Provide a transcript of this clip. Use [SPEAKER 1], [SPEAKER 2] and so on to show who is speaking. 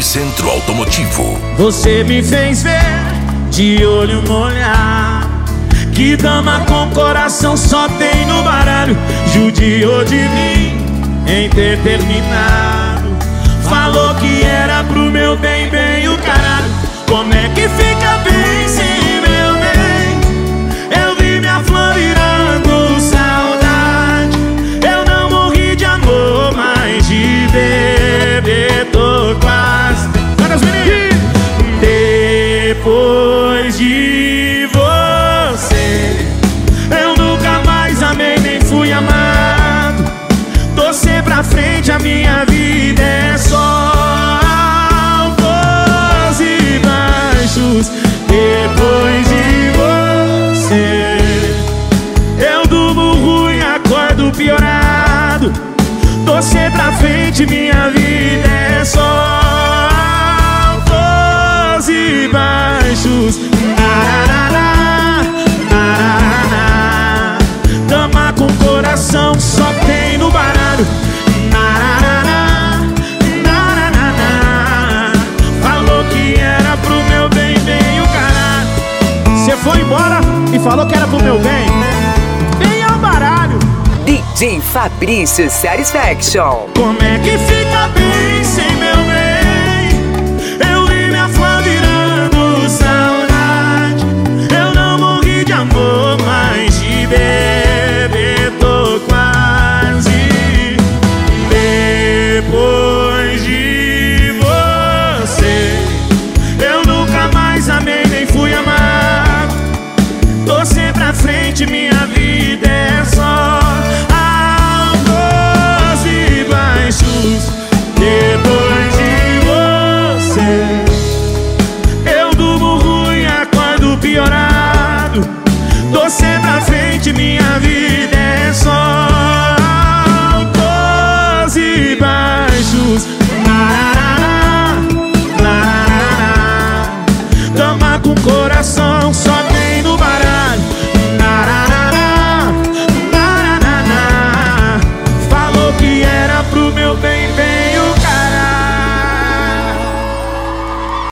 [SPEAKER 1] Epicentro Automotivo.
[SPEAKER 2] Você me fez ver de olho molhado que dama com coração só tem no baralho. Judiou de mim em ter terminado. Falou que era pro meu bem, bem o caralho. Como é que fica bem sem meu bem? Eu vi minha flor virando saudade. Eu não morri de amor, mas de beber tô quase. Depois de você, eu nunca mais amei nem fui amado. Torcer pra frente, a minha vida é só altos e baixos. Depois de você, eu durmo ruim, acordo piorado. Torcer pra frente, minha vida é só altos e baixos. Dama com coração só tem no baralho. Falou que era pro meu bem, bem o caralho. Você foi embora e falou que era pro meu bem. Bem ao baralho.
[SPEAKER 3] DJ Fabrício Satisfaction.
[SPEAKER 2] Como é que fica bem sem meu bem? Eu vi minha flor virando saudade. Eu não morri de amor, mas de beber tô quase. Depois de você, eu nunca mais amei nem fui amado. Torcer pra frente, minha vida é só altos e baixos. Depois de você, eu durmo ruim, acordo piorado. Torcer pra frente, minha vida é só altos e baixos.